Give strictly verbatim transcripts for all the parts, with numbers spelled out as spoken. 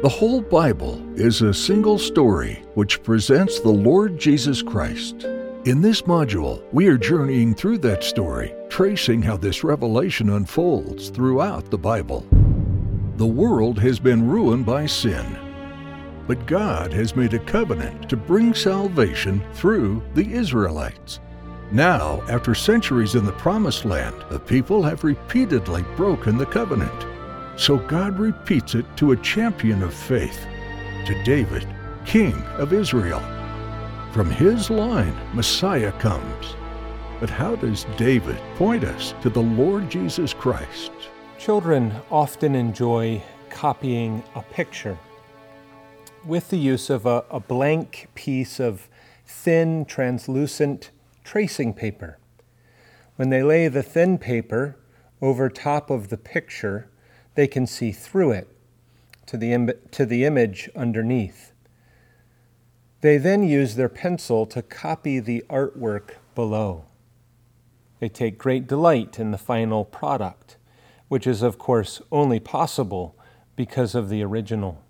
whole Bible is a single story which presents the Lord Jesus Christ. In this module, we are journeying through that story, tracing how this revelation unfolds throughout the Bible. The world has been ruined by sin, but God has made a covenant to bring salvation through the Israelites. Now, after centuries in the Promised Land, the people have repeatedly broken the covenant. So God repeats it to a champion of faith, to David, King of Israel. From his line, Messiah comes. But how does David point us to the Lord Jesus Christ? Children often enjoy copying a picture with the use of a, a blank piece of thin, translucent tracing paper. When they lay the thin paper over top of the picture, they can see through it to the, Im- to the image underneath. They then use their pencil to copy the artwork below. They take great delight in the final product, which is, of course, only possible because of the original.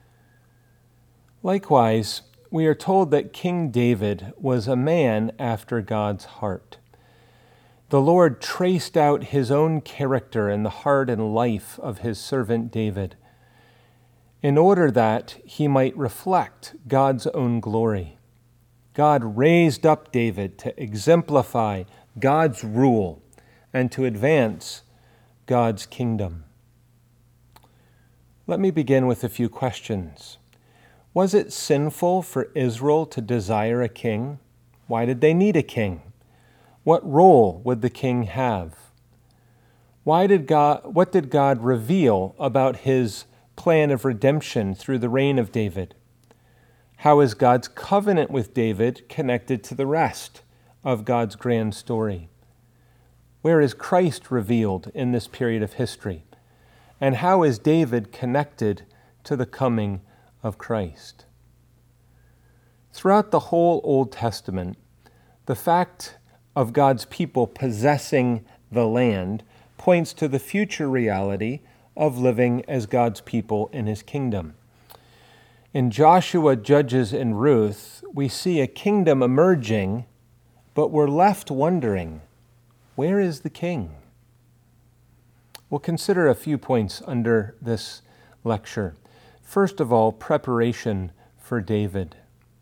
Likewise, we are told that King David was a man after God's heart. The Lord traced out his own character in the heart and life of his servant David, in order that he might reflect God's own glory. God raised up David to exemplify God's rule and to advance God's kingdom. Let me begin with a few questions. Was it sinful for Israel to desire a king? Why did they need a king? What role would the king have? Why did God, what did God reveal about his plan of redemption through the reign of David? How is God's covenant with David connected to the rest of God's grand story? Where is Christ revealed in this period of history? And how is David connected to the coming of Christ? Throughout the whole Old Testament, the fact of God's people possessing the land points to the future reality of living as God's people in his kingdom. In Joshua, Judges, and Ruth, we see a kingdom emerging, but we're left wondering, where is the king? We'll consider a few points under this lecture. First of all, preparation for David.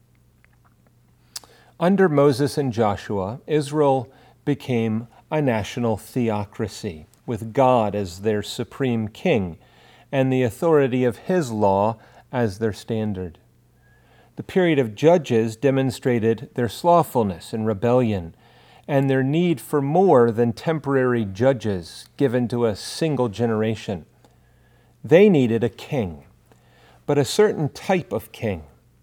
Under Moses and Joshua, Israel became a national theocracy, with God as their supreme king and the authority of his law as their standard. The period of Judges demonstrated their slothfulness and rebellion and their need for more than temporary judges given to a single generation. They needed a king, but a certain type of king.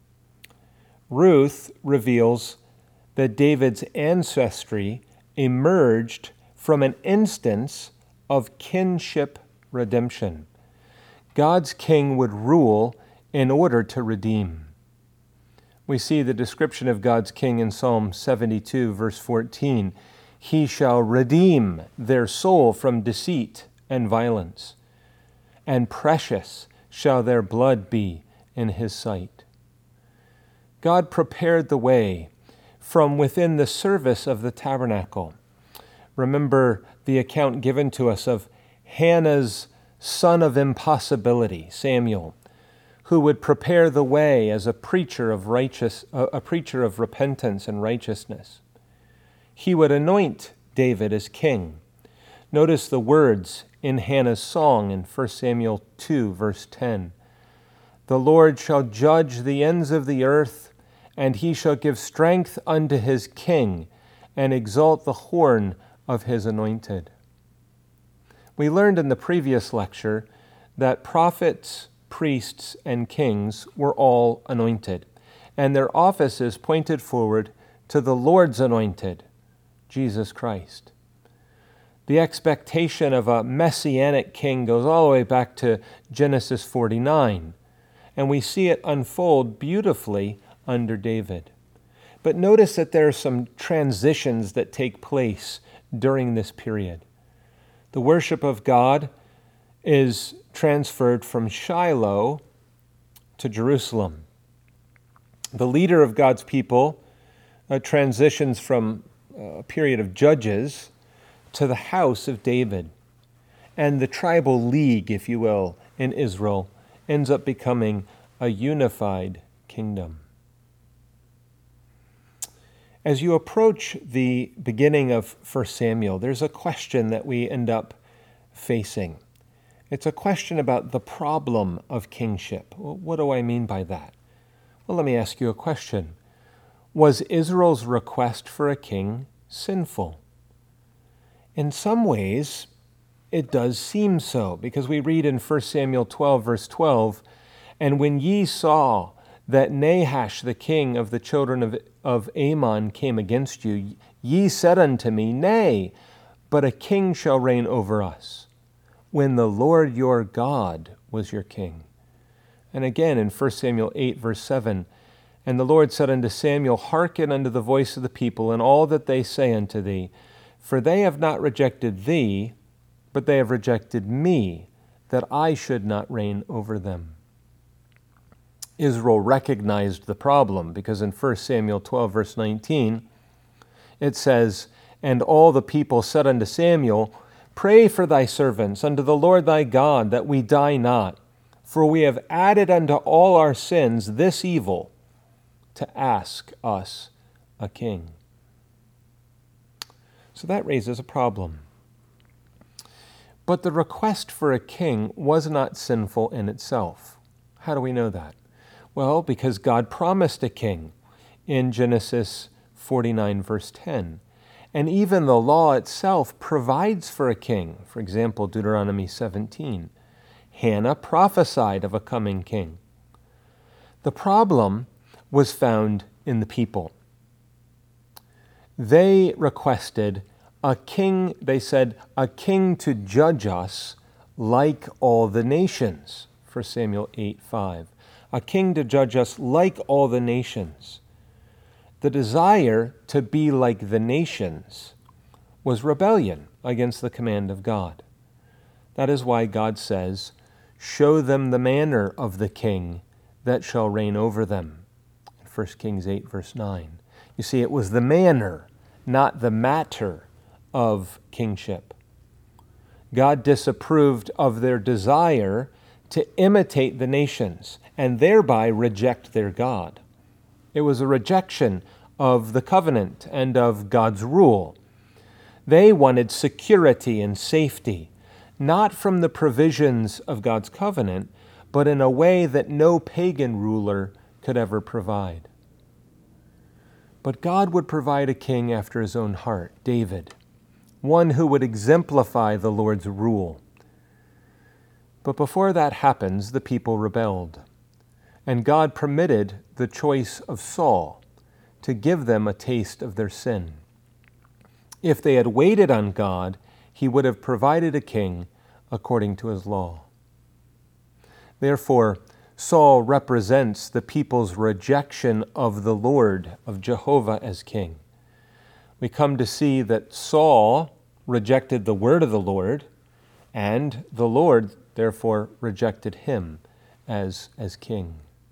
Ruth reveals that David's ancestry emerged from an instance of kinship redemption. God's king would rule in order to redeem. We see the description of God's king in Psalm seventy-two, verse fourteen. He shall redeem their soul from deceit and violence, and precious shall their blood be in his sight. God prepared the way from within the service of the tabernacle. Remember the account given to us of Hannah's son of impossibility, Samuel, who would prepare the way as a preacher of righteous, a preacher of repentance and righteousness. He would anoint David as king. Notice the words in Hannah's song in First Samuel two, verse ten. The Lord shall judge the ends of the earth, and he shall give strength unto his king, and exalt the horn of his anointed. We learned in the previous lecture that prophets, priests, and kings were all anointed, and their offices pointed forward to the Lord's anointed, Jesus Christ. The expectation of a messianic king goes all the way back to Genesis forty-nine, and we see it unfold beautifully under David. But notice that there are some transitions that take place during this period. The worship of God is transferred from Shiloh to Jerusalem. The leader of God's people uh, transitions from a period of judges to the house of David. And the tribal league, if you will, in Israel ends up becoming a unified kingdom. As you approach the beginning of First Samuel, there's a question that we end up facing. It's a question about the problem of kingship. Well, what do I mean by that? Well, let me ask you a question. Was Israel's request for a king sinful? In some ways, it does seem so, because we read in First Samuel twelve, verse twelve, "And when ye saw that Nahash, the king of the children of, of Ammon, came against you, ye said unto me, Nay, but a king shall reign over us, when the Lord your God was your king." And again in First Samuel eight, verse seven, "And the Lord said unto Samuel, Hearken unto the voice of the people, and all that they say unto thee, for they have not rejected thee, but they have rejected me, that I should not reign over them." Israel recognized the problem, because in First Samuel twelve, verse nineteen, it says, "And all the people said unto Samuel, Pray for thy servants unto the Lord thy God, that we die not. For we have added unto all our sins this evil, to ask us a king." So that raises a problem. But the request for a king was not sinful in itself. How do we know that? Well, because God promised a king in Genesis forty-nine, verse ten. And even the law itself provides for a king. For example, Deuteronomy seventeen. Hannah prophesied of a coming king. The problem was found in the people. They requested a king, they said, a king to judge us like all the nations. First Samuel eight, five. A king to judge us like all the nations. The desire to be like the nations was rebellion against the command of God. That is why God says, "Show them the manner of the king that shall reign over them." In First Kings eight, verse nine. You see, it was the manner, not the matter of kingship. God disapproved of their desire to imitate the nations and thereby reject their God. It was a rejection of the covenant and of God's rule. They wanted security and safety, not from the provisions of God's covenant, but in a way that no pagan ruler could ever provide. But God would provide a king after his own heart, David, one who would exemplify the Lord's rule. But before that happens, the people rebelled, and God permitted the choice of Saul to give them a taste of their sin. If they had waited on God, he would have provided a king according to his law. Therefore, Saul represents the people's rejection of the Lord, of Jehovah as king. We come to see that Saul rejected the word of the Lord, and the Lord therefore rejected him as, as king.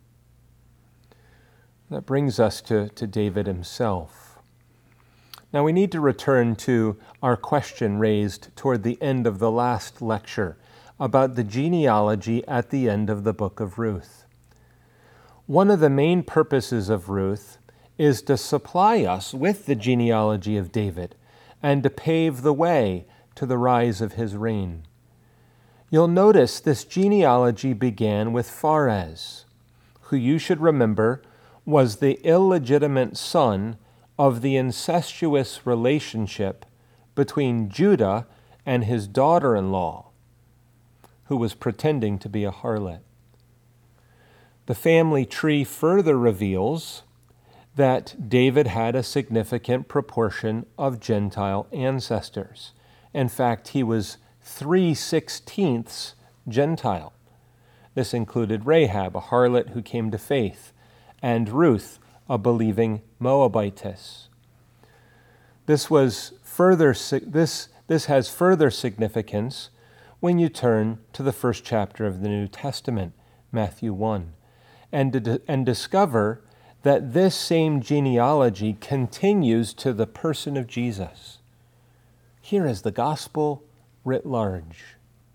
That brings us to, to David himself. Now we need to return to our question raised toward the end of the last lecture about the genealogy at the end of the book of Ruth. One of the main purposes of Ruth is to supply us with the genealogy of David and to pave the way to the rise of his reign. You'll notice this genealogy began with Pharez, who you should remember was the illegitimate son of the incestuous relationship between Judah and his daughter-in-law, who was pretending to be a harlot. The family tree further reveals that David had a significant proportion of Gentile ancestors. In fact, he was three sixteenths Gentile. This included Rahab, a harlot who came to faith, and Ruth, a believing Moabitess. This was further this this has further significance when you turn to the first chapter of the New Testament, Matthew one, and, and discover that this same genealogy continues to the person of Jesus. Here is the gospel writ large.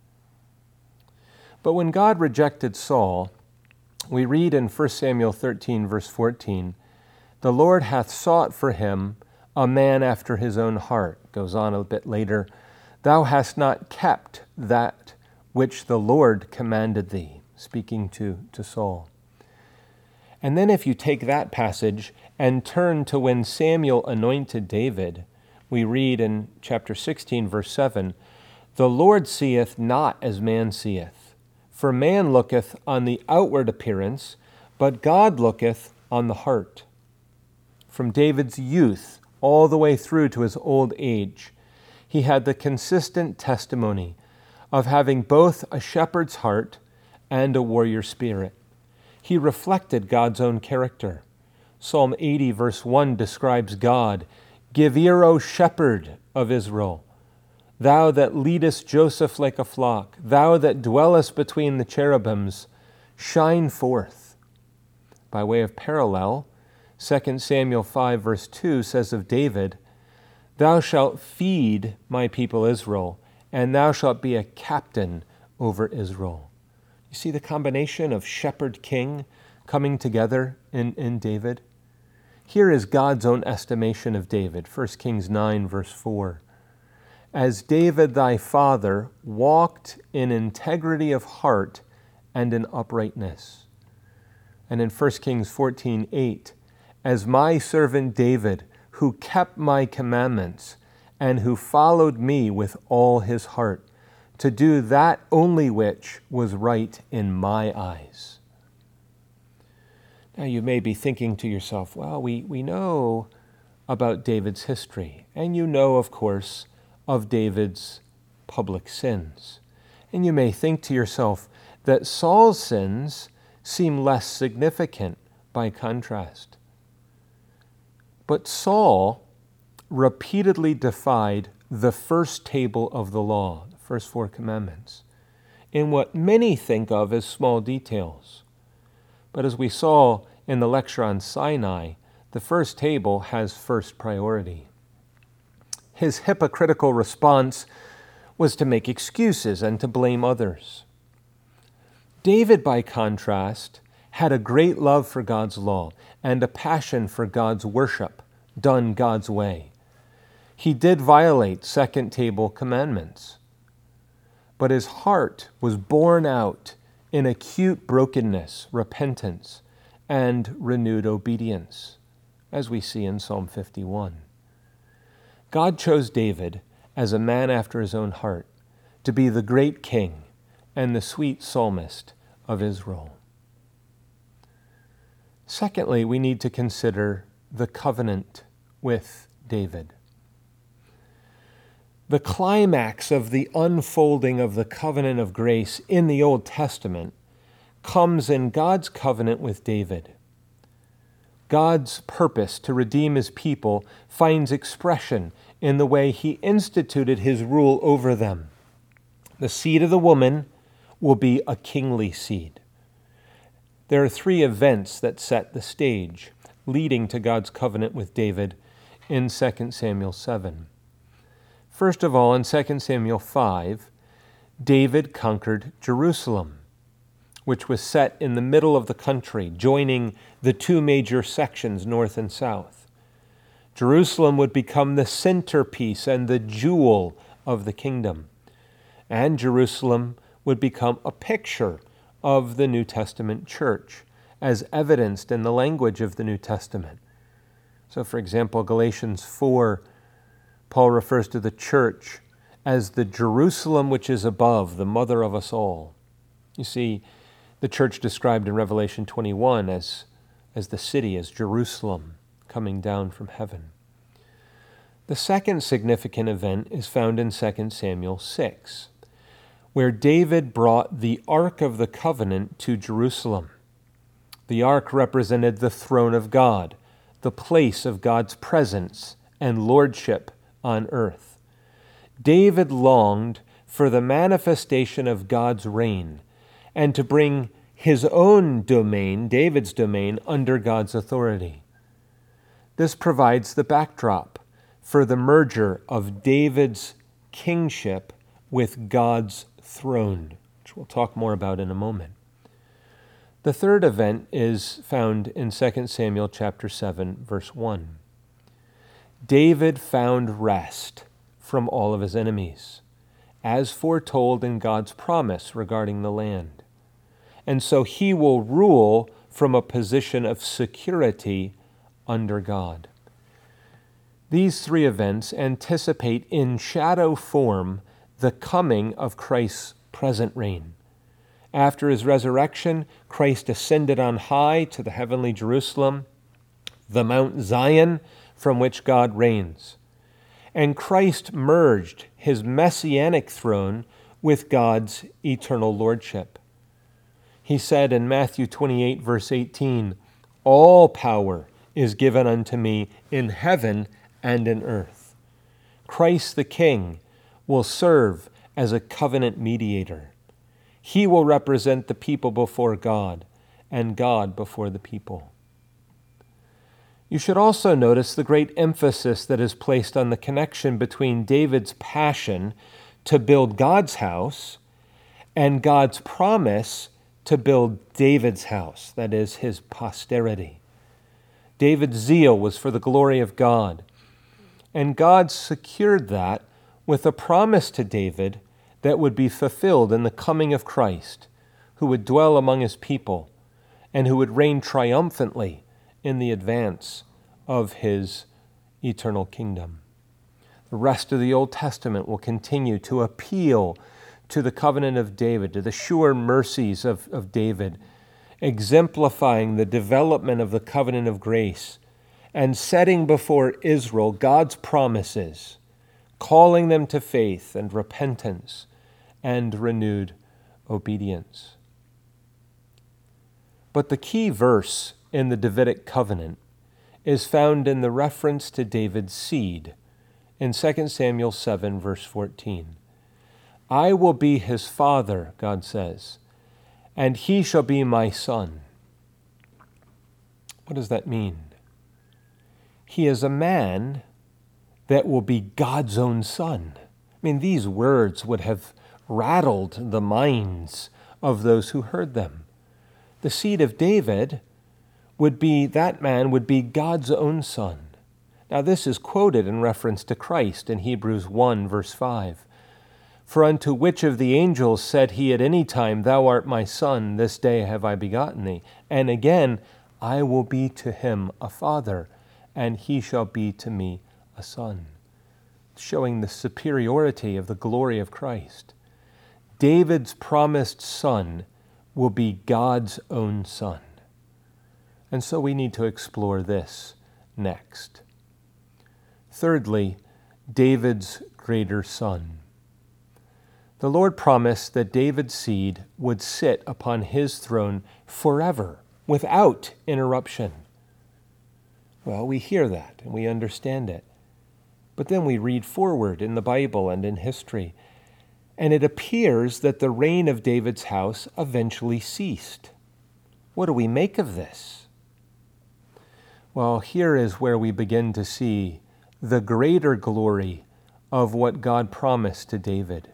But when God rejected Saul, we read in First Samuel thirteen, verse fourteen, "The Lord hath sought for him a man after his own heart." Goes on a bit later, "Thou hast not kept that which the Lord commanded thee," speaking to, to Saul. And then if you take that passage and turn to when Samuel anointed David, we read in chapter sixteen, verse seven, "The Lord seeth not as man seeth. For man looketh on the outward appearance, but God looketh on the heart." From David's youth all the way through to his old age, he had the consistent testimony of having both a shepherd's heart and a warrior spirit. He reflected God's own character. Psalm eighty, verse one describes God, "Give ear, O shepherd of Israel, thou that leadest Joseph like a flock, thou that dwellest between the cherubims, shine forth." By way of parallel, Second Samuel five, verse two says of David, "Thou shalt feed my people Israel, and thou shalt be a captain over Israel." You see the combination of shepherd-king coming together in, in David? Here is God's own estimation of David, First Kings nine, verse four. "As David thy father walked in integrity of heart and in uprightness." And in First Kings fourteen, eight, "As my servant David, who kept my commandments, and who followed me with all his heart, to do that only which was right in my eyes." Now you may be thinking to yourself, well, we, we know about David's history, and you know, of course, of David's public sins. And you may think to yourself that Saul's sins seem less significant by contrast. But Saul repeatedly defied the first table of the law, the first four commandments, in what many think of as small details. But as we saw in the lecture on Sinai, the first table has first priority. His hypocritical response was to make excuses and to blame others. David, by contrast, had a great love for God's law and a passion for God's worship done God's way. He did violate second table commandments, but his heart was borne out in acute brokenness, repentance, and renewed obedience, as we see in Psalm fifty-one. God chose David as a man after his own heart to be the great king and the sweet psalmist of Israel. Secondly, we need to consider the covenant with David. The climax of the unfolding of the covenant of grace in the Old Testament comes in God's covenant with David. God's purpose to redeem his people finds expression in the way he instituted his rule over them. The seed of the woman will be a kingly seed. There are three events that set the stage, leading to God's covenant with David in Second Samuel seven. First of all, in Second Samuel five, David conquered Jerusalem, which was set in the middle of the country, joining the two major sections, north and south. Jerusalem would become the centerpiece and the jewel of the kingdom, and Jerusalem would become a picture of the New Testament church, as evidenced in the language of the New Testament. So, for example, Galatians four, Paul refers to the church as the Jerusalem which is above, the mother of us all. You see, the church described in Revelation twenty-one as, as the city, as Jerusalem coming down from heaven. The second significant event is found in Second Samuel six, where David brought the Ark of the Covenant to Jerusalem. The Ark represented the throne of God, the place of God's presence and lordship on earth. David longed for the manifestation of God's reign and to bring his own domain, David's domain, under God's authority. This provides the backdrop for the merger of David's kingship with God's throne, which we'll talk more about in a moment. The third event is found in Second Samuel chapter seven, verse one. David found rest from all of his enemies, as foretold in God's promise regarding the land. And so he will rule from a position of security under God. These three events anticipate in shadow form the coming of Christ's present reign. After his resurrection, Christ ascended on high to the heavenly Jerusalem, the Mount Zion from which God reigns. And Christ merged his messianic throne with God's eternal lordship. He said in Matthew twenty-eight, verse eighteen, "All power is given unto me in heaven and in earth." Christ the King will serve as a covenant mediator. He will represent the people before God and God before the people. You should also notice the great emphasis that is placed on the connection between David's passion to build God's house and God's promise to build David's house, that is, his posterity. David's zeal was for the glory of God, and God secured that with a promise to David that would be fulfilled in the coming of Christ, who would dwell among his people and who would reign triumphantly in the advance of his eternal kingdom. The rest of the Old Testament will continue to appeal to the covenant of David, to the sure mercies of, of David, exemplifying the development of the covenant of grace and setting before Israel God's promises, calling them to faith and repentance and renewed obedience. But the key verse in the Davidic covenant is found in the reference to David's seed in Second Samuel seven, verse fourteen. "I will be his father," God says, "and he shall be my son." What does that mean? He is a man that will be God's own son. I mean, these words would have rattled the minds of those who heard them. The seed of David would be, that man would be God's own son. Now this is quoted in reference to Christ in Hebrews one, verse five. "For unto which of the angels said he at any time, Thou art my son, this day have I begotten thee? And again, I will be to him a father, and he shall be to me a son." Showing the superiority of the glory of Christ. David's promised son will be God's own son. And so we need to explore this next. Thirdly, David's greater son. The Lord promised that David's seed would sit upon his throne forever, without interruption. Well, we hear that and we understand it. But then we read forward in the Bible and in history, and it appears that the reign of David's house eventually ceased. What do we make of this? Well, here is where we begin to see the greater glory of what God promised to David.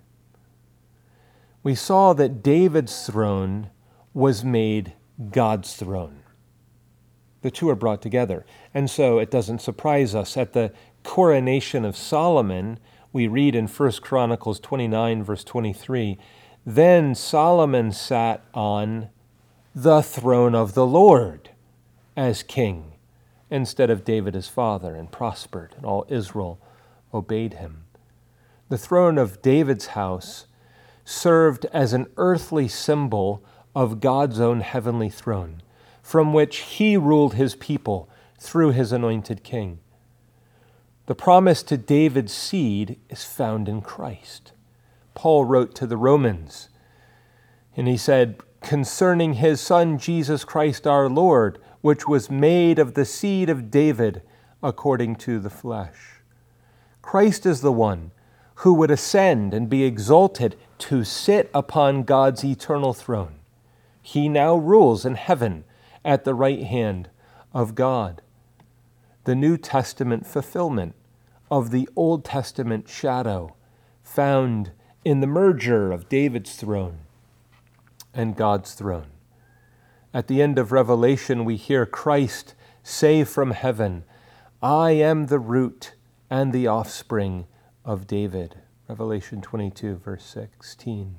We saw that David's throne was made God's throne. The two are brought together. And so it doesn't surprise us. At the coronation of Solomon, we read in First Chronicles twenty-nine, verse twenty-three, "Then Solomon sat on the throne of the Lord as king, instead of David his father, and prospered, and all Israel obeyed him." The throne of David's house served as an earthly symbol of God's own heavenly throne, from which he ruled his people through his anointed king. The promise to David's seed is found in Christ. Paul wrote to the Romans, and he said, "Concerning his Son, Jesus Christ our Lord, which was made of the seed of David according to the flesh." Christ is the one who would ascend and be exalted to sit upon God's eternal throne. He now rules in heaven at the right hand of God. The New Testament fulfillment of the Old Testament shadow found in the merger of David's throne and God's throne. At the end of Revelation, we hear Christ say from heaven, I am the root and the offspring of David. Revelation twenty-two, verse sixteen.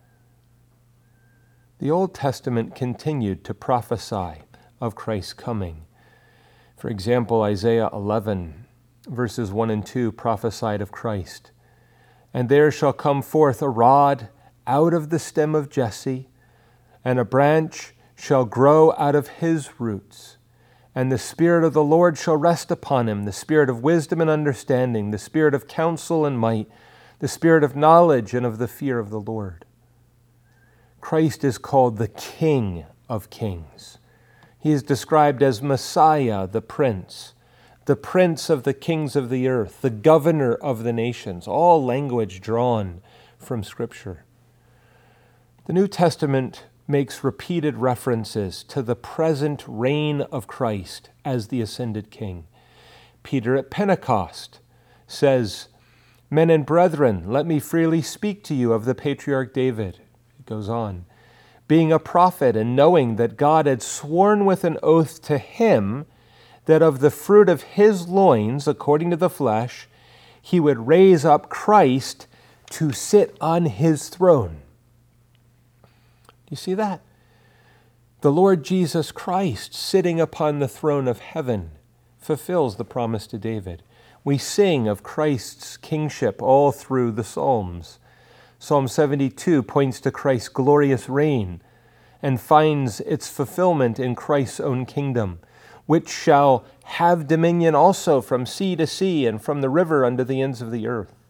The Old Testament continued to prophesy of Christ's coming. For example, Isaiah eleven, verses one and two prophesied of Christ. And there shall come forth a rod out of the stem of Jesse, and a branch shall grow out of his roots. And the Spirit of the Lord shall rest upon him, the Spirit of wisdom and understanding, the Spirit of counsel and might, the Spirit of knowledge and of the fear of the Lord. Christ is called the King of Kings. He is described as Messiah, the Prince, the Prince of the kings of the earth, the Governor of the nations, all language drawn from Scripture. The New Testament makes repeated references to the present reign of Christ as the ascended King. Peter at Pentecost says, Men and brethren, let me freely speak to you of the patriarch David. It goes on. Being a prophet and knowing that God had sworn with an oath to him that of the fruit of his loins, according to the flesh, he would raise up Christ to sit on his throne. Do you see that? The Lord Jesus Christ, sitting upon the throne of heaven, fulfills the promise to David. We sing of Christ's kingship all through the Psalms. Psalm seventy-two points to Christ's glorious reign and finds its fulfillment in Christ's own kingdom, which shall have dominion also from sea to sea and from the river unto the ends of the earth.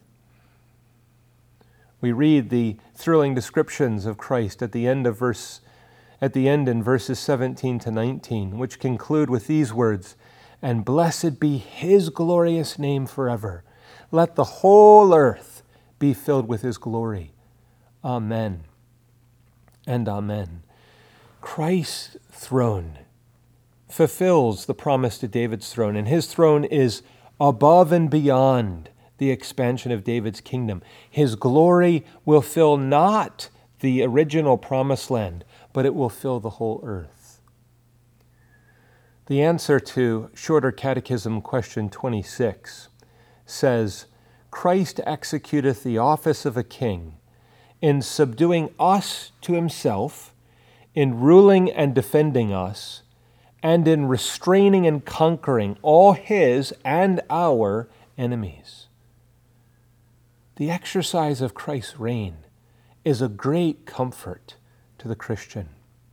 We read the thrilling descriptions of Christ at the end of verse, at the end in verses seventeen to nineteen, which conclude with these words, And blessed be his glorious name forever. Let the whole earth be filled with his glory. Amen and amen. Christ's throne fulfills the promise to David's throne, and his throne is above and beyond the expansion of David's kingdom. His glory will fill not the original promised land, but it will fill the whole earth. The answer to Shorter Catechism question twenty-six says, Christ executeth the office of a king in subduing us to himself, in ruling and defending us, and in restraining and conquering all his and our enemies. The exercise of Christ's reign is a great comfort to the Christian.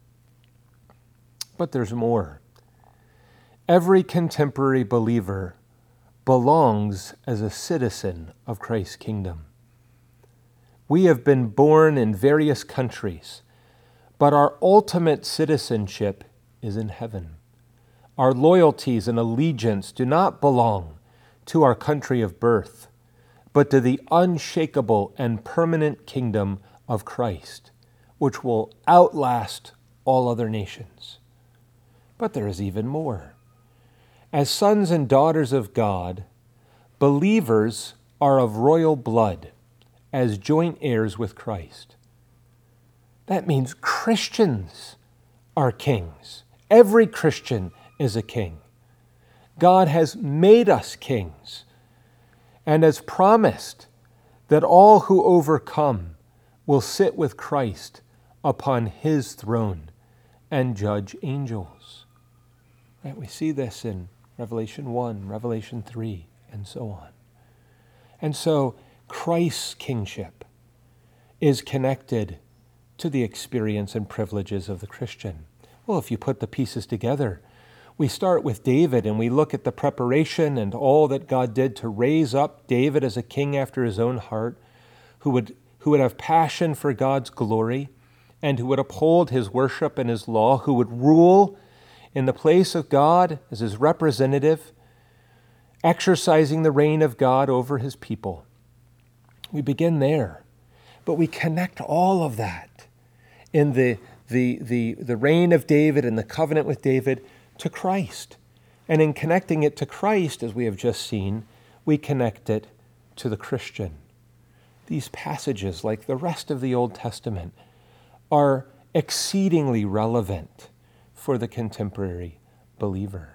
But there's more. Every contemporary believer belongs as a citizen of Christ's kingdom. We have been born in various countries, but our ultimate citizenship is in heaven. Our loyalties and allegiance do not belong to our country of birth, but to the unshakable and permanent kingdom of Christ, which will outlast all other nations. But there is even more. As sons and daughters of God, believers are of royal blood, as joint heirs with Christ. That means Christians are kings. Every Christian is a king. God has made us kings and has promised that all who overcome will sit with Christ upon his throne and judge angels. Right? We see this in Revelation one, Revelation three, and so on. And so Christ's kingship is connected to the experience and privileges of the Christian. Well, if you put the pieces together, we start with David and we look at the preparation and all that God did to raise up David as a king after his own heart, who would, who would have passion for God's glory and who would uphold his worship and his law, who would rule in the place of God as his representative, exercising the reign of God over his people. We begin there, but we connect all of that in the, the, the, the reign of David and the covenant with David to Christ. And in connecting it to Christ, as we have just seen, we connect it to the Christian. These passages, like the rest of the Old Testament, are exceedingly relevant for the contemporary believer.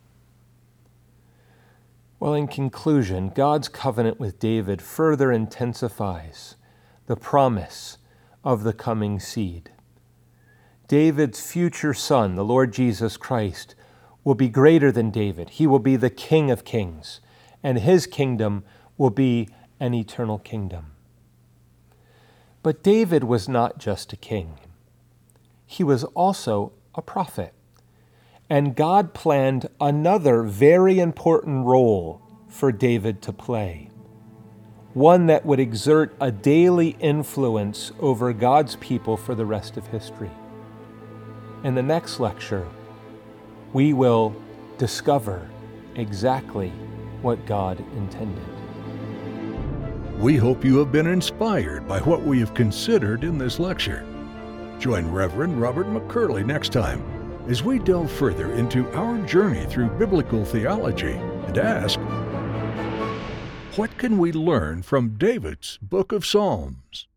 Well, in conclusion, God's covenant with David further intensifies the promise of the coming seed. David's future son, the Lord Jesus Christ, will be greater than David. He will be the King of kings, and his kingdom will be an eternal kingdom. But David was not just a king. He was also a prophet. And God planned another very important role for David to play, one that would exert a daily influence over God's people for the rest of history. In the next lecture, we will discover exactly what God intended. We hope you have been inspired by what we have considered in this lecture. Join Reverend Robert McCurley next time as we delve further into our journey through biblical theology and ask, what can we learn from David's Book of Psalms?